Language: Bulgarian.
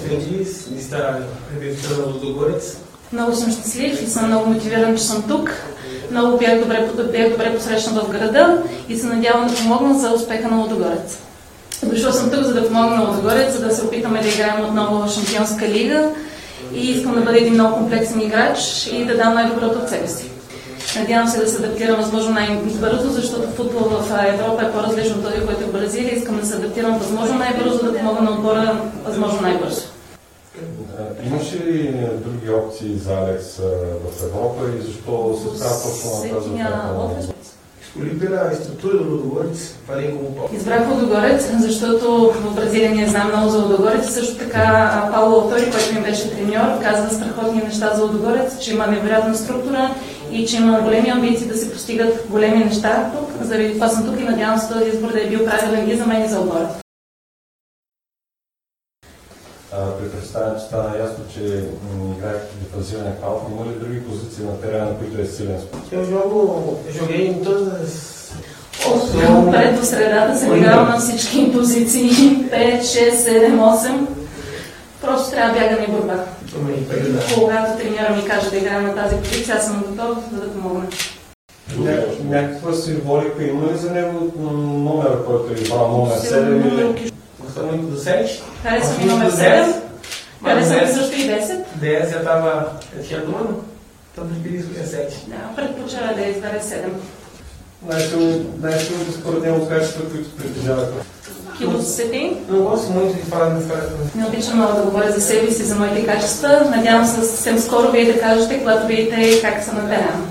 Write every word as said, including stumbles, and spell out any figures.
feliz de estar representando o Ludogorets. Много съм щастлив и съм много мотивиран, че съм тук. Много бях добре, бях добре посрещан в града и се надявам да помогна за успеха на Лудогорец. Дошъл съм тук, за да помогна на Лудогорец, за да се опитаме да играем отново в Шампионска лига и искам да бъда един много комплексен играч и да дам най-доброто от себе си. Надявам се да се адаптирам възможно най-бързо, защото футбол в Европа е по-различно от този, който е в Бразилия. Искам да се адаптирам възможно най-бързо, да помогна на отбора възможно най-бързо. Имаше ли други опции за Алекс в Европа и защо се става точно на тази оферта? Escolhi pela estrutura do Ludogorets, falei com o Paulo. Избрах Лудогорец, защото в Бразилия не знам много за Лудогорец. Също така Пауло Автори, който ми беше треньор, каза страхотни неща за Лудогорец, че има невероятна структура и че има големи амбиции да се постигат големи неща тук. Заради това съм тук и надявам се този избор да е бил правилен и за мен и за отбора. При представянето стана ясно, че играете дефанзивен халф. Има ли други позиции на терена, на които е силен спорт? Eu jogo, eu joguei em todas as... Отпред до средата съм играл на всички позиции, пет, шест, седем, осем. Просто трябва бягане и борба. Когато треньора ми каже да играем на тази позиция, аз съм готов да да помогна. Някаква символика има ли за него номер, който е избрал номер седем или... Gostou muito do sete? Харесва ми номер седем. Харесва ми също и десет. dez já estava, já tinha dono, então preferi escolher sete. Да, предпочела да избере седем. Най-силните според него качества, които притежават. Хилосети. Não gosto muito de falar das características. Не обичам много да говоря за себе си, за моите качества. Надявам се съвсем скоро вие да кажете, когато видите как са на терена.